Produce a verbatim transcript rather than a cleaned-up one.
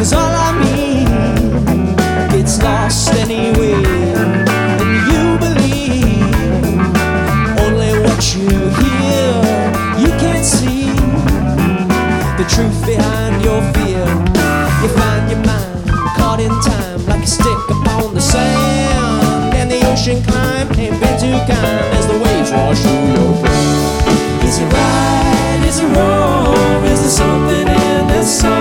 'cause all I mean gets lost anyway. And you believe only what you hear. You can't see the truth behind your fear. You find your mind caught in time like a stick upon the sand, and the ocean climb ain't been too kind as the waves wash through your brain. Is it right? Is it wrong? Is there something in this song?